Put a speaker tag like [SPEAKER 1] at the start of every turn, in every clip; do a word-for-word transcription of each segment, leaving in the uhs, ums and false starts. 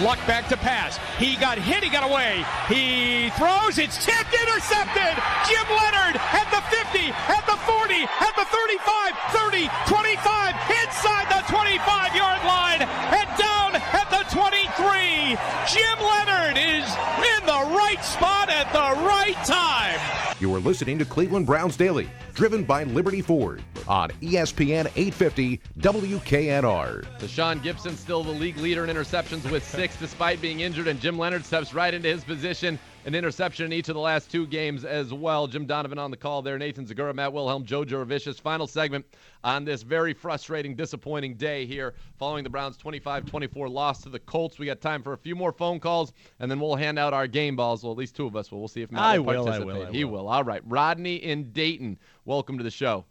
[SPEAKER 1] Luck back to pass. He got hit. He got away. He throws. It's tipped. Intercepted. Jim Leonard at the fifty, at the forty, at the thirty-five, thirty, twenty-five, inside the twenty-five-yard line, and down at the twenty-three. Jim Leonard is in the right spot at the right time.
[SPEAKER 2] You are listening to Cleveland Browns Daily, driven by Liberty Ford on E S P N eight fifty W K N R.
[SPEAKER 3] Deshaun Gibson still the league leader in interceptions with six despite being injured, and Jim Leonard steps right into his position. An interception in each of the last two games as well. Jim Donovan on the call there. Nathan Zagura, Matt Wilhelm, Joe Jurevicius. Final segment on this very frustrating, disappointing day here following the Browns' twenty-five twenty-four loss to the Colts. We got time for a few more phone calls, and then we'll hand out our game balls. Well, at least two of us will. We'll see if Matt
[SPEAKER 4] I
[SPEAKER 3] will
[SPEAKER 4] will,
[SPEAKER 3] participate.
[SPEAKER 4] I will, I
[SPEAKER 3] he
[SPEAKER 4] will.
[SPEAKER 3] will. All right. Rodney in Dayton, welcome to the show.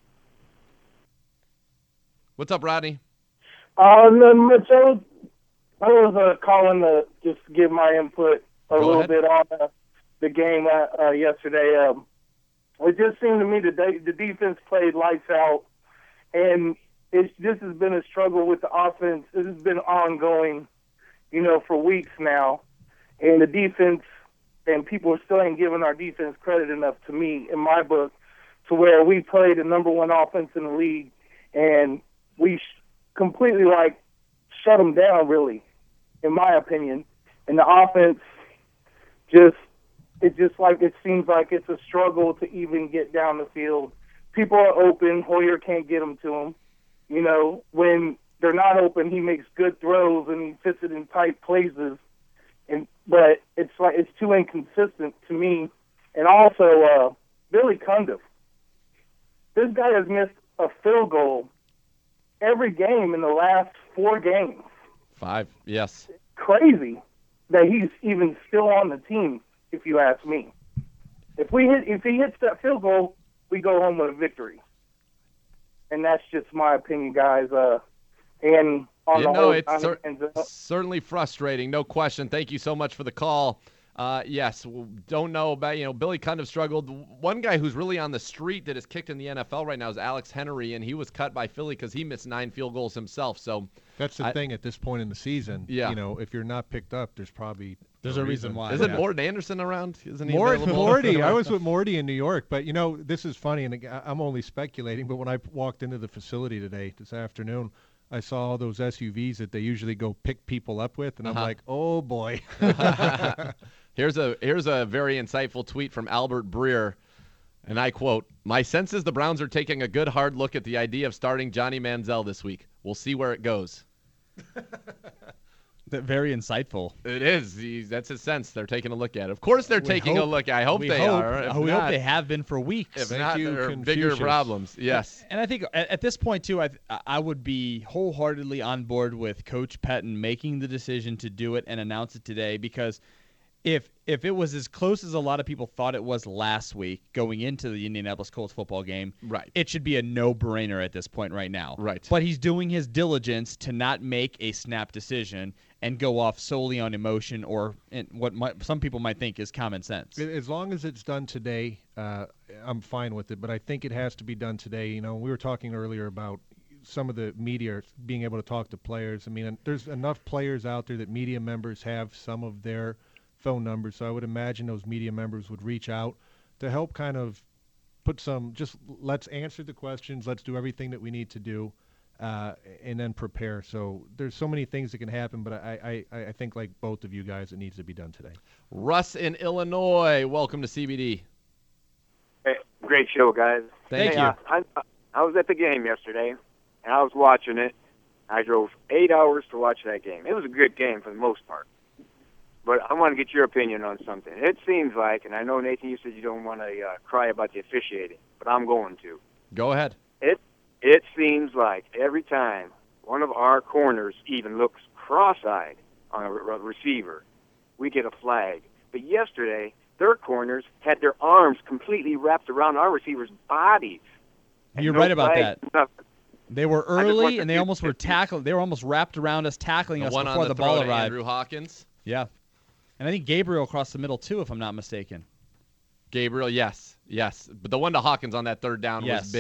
[SPEAKER 3] What's up, Rodney?
[SPEAKER 5] Uh, no, Mitch, I was, I was uh, calling to just give my input a
[SPEAKER 3] Go
[SPEAKER 5] little
[SPEAKER 3] ahead.
[SPEAKER 5] bit on uh, the game uh, uh, yesterday. Um, it just seemed to me that they, the defense played lights out, and it's, this has been a struggle with the offense. This has been ongoing, you know, for weeks now, and the defense, and people still ain't giving our defense credit enough to me, in my book, to where we played the number one offense in the league, and we sh- completely, like, shut them down, really, in my opinion. And the offense just, it just like, it seems like it's a struggle to even get down the field. People are open. Hoyer can't get them to them. You know, when they're not open, he makes good throws and he fits it in tight places. And but it's like, it's too inconsistent to me. And also, uh, Billy Cundiff. This guy has missed a field goal every game in the last four games.
[SPEAKER 3] Five, yes.
[SPEAKER 5] Crazy that he's even still on the team, if you ask me. If we hit, if he hits that field goal, we go home with a victory. And that's just my opinion, guys. Uh, and on
[SPEAKER 3] You
[SPEAKER 5] the
[SPEAKER 3] know,
[SPEAKER 5] whole,
[SPEAKER 3] it's
[SPEAKER 5] on
[SPEAKER 3] cer-
[SPEAKER 5] the ends up-
[SPEAKER 3] certainly frustrating, no question. Thank you so much for the call. Uh, yes, w- don't know about, you know, Billy kind of struggled. One guy who's really on the street that is kicked in the N F L right now is Alex Henry, and he was cut by Philly because he missed nine field goals himself. So
[SPEAKER 6] That's the
[SPEAKER 3] I-
[SPEAKER 6] thing at this point in the season.
[SPEAKER 3] Yeah.
[SPEAKER 6] You know, if you're not picked up, there's probably
[SPEAKER 4] There's
[SPEAKER 6] no
[SPEAKER 4] a reason why.
[SPEAKER 3] isn't
[SPEAKER 4] Yeah.
[SPEAKER 3] Morton Anderson around? Isn't he
[SPEAKER 6] Mort-
[SPEAKER 3] available?
[SPEAKER 6] Morty. I was with Morty in New York, but you know, this is funny, and I- I'm only speculating. But when I walked into the facility today, this afternoon, I saw all those S U Vs that they usually go pick people up with, and
[SPEAKER 3] Uh-huh.
[SPEAKER 6] I'm like, oh boy.
[SPEAKER 3] Here's a here's a very insightful tweet from Albert Breer, and I quote, "My sense is the Browns are taking a good hard look at the idea of starting Johnny Manziel this week. We'll see where it goes."
[SPEAKER 4] That very insightful.
[SPEAKER 3] It is. He, that's his sense. They're taking a look at it. Of course they're
[SPEAKER 4] We
[SPEAKER 3] taking a
[SPEAKER 4] hope-
[SPEAKER 3] look. I hope
[SPEAKER 4] we
[SPEAKER 3] they
[SPEAKER 4] hope,
[SPEAKER 3] are. If
[SPEAKER 4] we
[SPEAKER 3] not,
[SPEAKER 4] hope they have been for weeks.
[SPEAKER 3] If
[SPEAKER 6] Thank
[SPEAKER 3] not,
[SPEAKER 6] you,
[SPEAKER 3] there are bigger
[SPEAKER 6] Confucius.
[SPEAKER 3] problems. Yes.
[SPEAKER 4] And I think at, at this point, too, I I would be wholeheartedly on board with Coach Pettin making the decision to do it and announce it today, because if if it was as close as a lot of people thought it was last week going into the Indianapolis Colts football game,
[SPEAKER 3] Right.
[SPEAKER 4] it should be a no-brainer at this point right now.
[SPEAKER 3] Right.
[SPEAKER 4] But he's doing his diligence to not make a snap decision and go off solely on emotion or in what might, some people might think is common sense.
[SPEAKER 6] As long as it's done today, uh, I'm fine with it. But I think it has to be done today. You know, we were talking earlier about some of the media being able to talk to players. I mean, there's enough players out there that media members have some of their phone numbers. So I would imagine those media members would reach out to help kind of put some, just let's answer the questions. Let's do everything that we need to do. Uh, and then prepare. So there's so many things that can happen, but I, I, I think like both of you guys, it needs to be done today.
[SPEAKER 3] Russ in Illinois, welcome to C B D.
[SPEAKER 7] Hey, great show, guys.
[SPEAKER 3] Thank
[SPEAKER 7] Hey,
[SPEAKER 3] you.
[SPEAKER 7] uh, I, I was at the game yesterday, and I was watching it. I drove eight hours to watch that game. It was a good game for the most part. But I want to get your opinion on something. It seems like, and I know, Nathan, you said you don't want to uh, cry about the officiating, but I'm going to.
[SPEAKER 3] Go ahead.
[SPEAKER 7] It It seems like every time one of our corners even looks cross-eyed on a re- receiver, we get a flag. But yesterday, their corners had their arms completely wrapped around our receivers' bodies. And
[SPEAKER 4] You're
[SPEAKER 7] no
[SPEAKER 4] right about
[SPEAKER 7] flag,
[SPEAKER 4] that.
[SPEAKER 7] nothing.
[SPEAKER 4] They were
[SPEAKER 7] I just
[SPEAKER 4] early,
[SPEAKER 7] want
[SPEAKER 4] and
[SPEAKER 7] to
[SPEAKER 4] they
[SPEAKER 7] see-
[SPEAKER 4] almost were tackled. They were almost wrapped around us, tackling
[SPEAKER 3] The
[SPEAKER 4] us
[SPEAKER 3] one
[SPEAKER 4] before
[SPEAKER 3] on the,
[SPEAKER 4] the ball
[SPEAKER 3] throw to
[SPEAKER 4] arrived.
[SPEAKER 3] Andrew Hawkins.
[SPEAKER 4] Yeah. And I think Gabriel across the middle, too, if I'm not mistaken.
[SPEAKER 3] Gabriel, yes. Yes. But the one to Hawkins on that third down
[SPEAKER 4] Yes.
[SPEAKER 3] was big.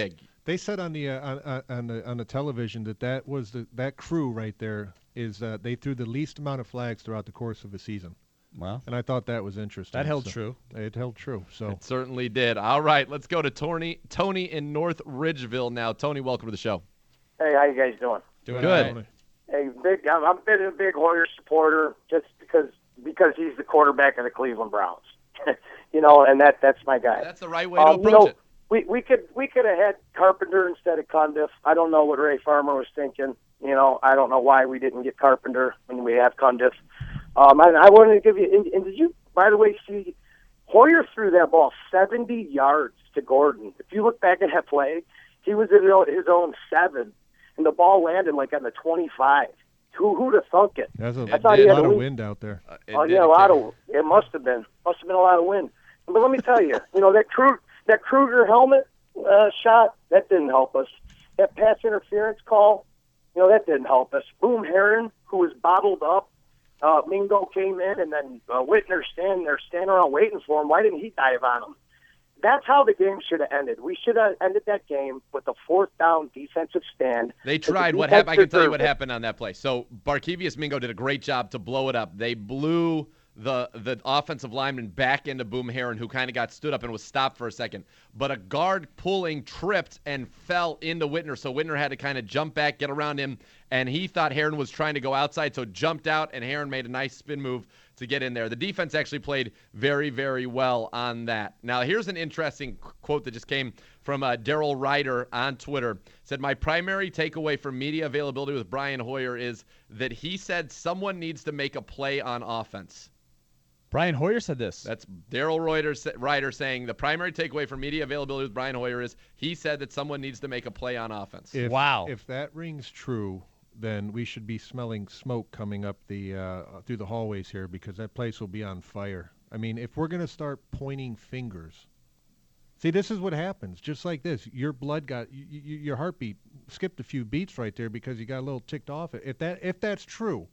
[SPEAKER 6] They said on the uh, on, on the on the television that that was the that crew right there is uh, they threw the least amount of flags throughout the course of a season.
[SPEAKER 4] Wow.
[SPEAKER 6] And I thought that was interesting.
[SPEAKER 4] That held
[SPEAKER 6] so,
[SPEAKER 4] true.
[SPEAKER 6] It held true. So
[SPEAKER 3] It certainly did. All right, let's go to Tony Tony in North Ridgeville now. Tony, welcome to the show.
[SPEAKER 8] Hey, how you guys doing?
[SPEAKER 4] Doing
[SPEAKER 3] Good.
[SPEAKER 4] Right.
[SPEAKER 8] Hey, big. I'm, I'm been a big Hoyer supporter just because because he's the quarterback of the Cleveland Browns. You know, and that that's my guy.
[SPEAKER 3] That's the right way to
[SPEAKER 8] Um,
[SPEAKER 3] approach
[SPEAKER 8] you know,
[SPEAKER 3] it.
[SPEAKER 8] We we could we could have had Carpenter instead of Cundiff. I don't know what Ray Farmer was thinking. You know, I don't know why we didn't get Carpenter when we have Cundiff. Um, and I wanted to give you. And, and did you, by the way, see Hoyer threw that ball seventy yards to Gordon? If you look back at that play, he was in his own seven, and the ball landed like on the twenty-five. Who who'd have thunk it?
[SPEAKER 6] there's a
[SPEAKER 8] I thought he had
[SPEAKER 6] lot
[SPEAKER 8] a
[SPEAKER 6] of
[SPEAKER 8] lead.
[SPEAKER 6] wind out there.
[SPEAKER 3] Uh, it
[SPEAKER 8] Oh
[SPEAKER 3] did
[SPEAKER 8] yeah, a lot
[SPEAKER 3] occur.
[SPEAKER 8] of it must have been must have been a lot of wind. But let me tell you, you know that Kruger, that Kruger helmet uh, shot that didn't help us. That pass interference call, you know that didn't help us. Boom Herron, who was bottled up, uh, Mingo came in, and then uh, Whitner standing there, standing around waiting for him. Why didn't he dive on him? That's how the game should have ended. We should have ended that game with a fourth down defensive stand.
[SPEAKER 3] They
[SPEAKER 8] Because the
[SPEAKER 3] tried. What
[SPEAKER 8] defense
[SPEAKER 3] happened? I can tell you what
[SPEAKER 8] deserved it.
[SPEAKER 3] happened on that play. So Barkevius Mingo did a great job to blow it up. They blew the the offensive lineman back into Boom Herron, who kind of got stood up and was stopped for a second. But a guard pulling tripped and fell into Whitner, so Whitner had to kind of jump back, get around him, and he thought Herron was trying to go outside, so jumped out, and Herron made a nice spin move to get in there. The defense actually played very, very well on that. Now, here's an interesting qu- quote that just came from uh, Daryl Ryder on Twitter. Said, my primary takeaway from media availability with Brian Hoyer is that he said someone needs to make a play on offense.
[SPEAKER 4] Brian Hoyer said this.
[SPEAKER 3] That's Daryl Ryder, Ryder saying the primary takeaway from media availability with Brian Hoyer is he said that someone needs to make a play on offense.
[SPEAKER 6] If,
[SPEAKER 4] Wow.
[SPEAKER 6] If that rings true, then we should be smelling smoke coming up the uh, through the hallways here because that place will be on fire. I mean, if we're going to start pointing fingers, see, this is what happens. Just like this, your blood got, y- y- your heartbeat skipped a few beats right there because you got a little ticked off. If that, if that's true,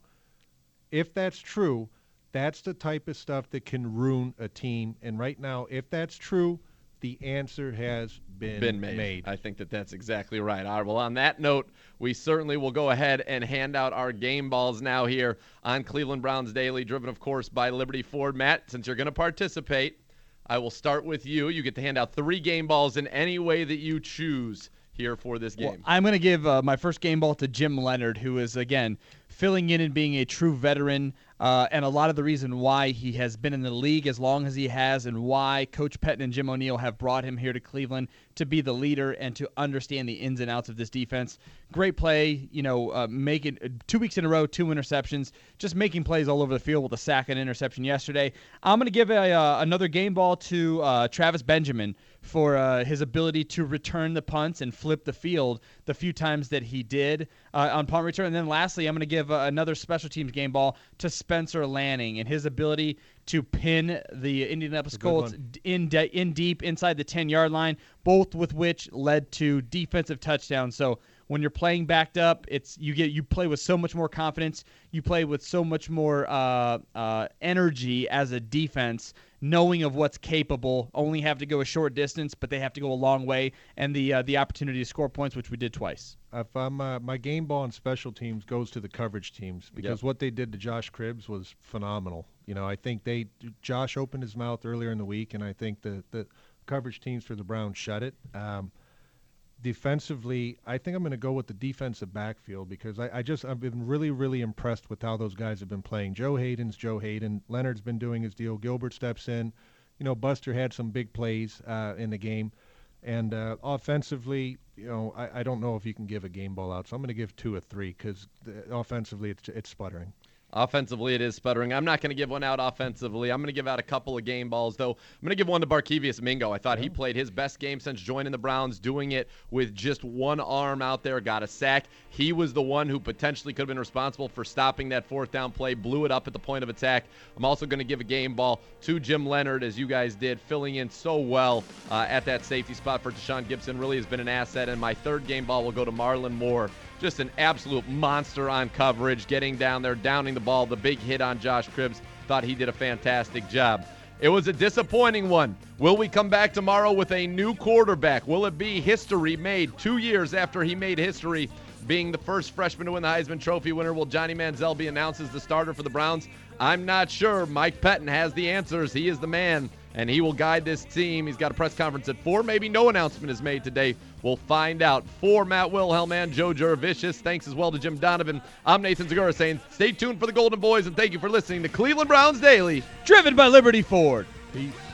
[SPEAKER 6] if that's true, that's the type of stuff that can ruin a team. And right now, if that's true, the answer has been,
[SPEAKER 3] been made. I think that that's exactly right. All right, well, on that note, we certainly will go ahead and hand out our game balls now here on Cleveland Browns Daily, driven, of course, by Liberty Ford. Matt, since you're going to participate, I will start with you. You get to hand out three game balls in any way that you choose here for this game.
[SPEAKER 4] Well, I'm going to give uh, my first game ball to Jim Leonard, who is, again, filling in and being a true veteran, uh, and a lot of the reason why he has been in the league as long as he has and why Coach Pettine and Jim O'Neill have brought him here to Cleveland to be the leader and to understand the ins and outs of this defense. Great play, you know, uh, making two weeks in a row, two interceptions, just making plays all over the field with a sack and interception yesterday. I'm going to give a, uh, another game ball to uh, Travis Benjamin for uh, his ability to return the punts and flip the field the few times that he did uh, on punt return. And then lastly, I'm going to give uh, another special teams game ball to Spencer Lanning and his ability to pin the Indianapolis Colts in de- in deep inside the ten-yard line, both with which led to defensive touchdowns. So when you're playing backed up, it's you get you play with so much more confidence. You play with so much more uh, uh, energy as a defense, knowing of what's capable. Only have to go a short distance, but they have to go a long way, and the uh, the opportunity to score points, which we did twice.
[SPEAKER 6] If I'm, uh, my game ball and special teams goes to the coverage teams because
[SPEAKER 3] Yep.
[SPEAKER 6] what they did to Josh Cribbs was phenomenal. You know, I think they Josh opened his mouth earlier in the week, and I think the, the coverage teams for the Browns shut it. Um, defensively, I think I'm going to go with the defensive backfield because I, I just I've been really, really impressed with how those guys have been playing. Joe Hayden's Joe Hayden. Leonard's been doing his deal. Gilbert steps in. You know, Buster had some big plays uh, in the game. And uh, offensively, you know, I, I don't know if you can give a game ball out, so I'm going to give two or three because offensively it's it's sputtering.
[SPEAKER 3] Offensively, it is sputtering. I'm not going to give one out offensively. I'm going to give out a couple of game balls, though. I'm going to give one to Barkevius Mingo. I thought he played his best game since joining the Browns, doing it with just one arm out there, got a sack. He was the one who potentially could have been responsible for stopping that fourth down play, blew it up at the point of attack. I'm also going to give a game ball to Jim Leonard, as you guys did, filling in so well uh, at that safety spot for Deshaun Gibson. Really has been an asset. And my third game ball will go to Marlon Moore. Just an absolute monster on coverage, getting down there, downing the ball, the big hit on Josh Cribbs. Thought he did a fantastic job. It was a disappointing one. Will we come back tomorrow with a new quarterback? Will it be history made two years after he made history being the first freshman to win the Heisman Trophy winner? Will Johnny Manziel be announced as the starter for the Browns? I'm not sure. Mike Pettin has the answers. He is the man, and he will guide this team. He's got a press conference at four. Maybe no announcement is made today. We'll find out. For Matt Wilhelm and Joe Juravicius, thanks as well to Jim Donovan. I'm Nathan Zegura saying stay tuned for the Golden Boys, and thank you for listening to Cleveland Browns Daily.
[SPEAKER 4] Driven by Liberty Ford.
[SPEAKER 6] Peace.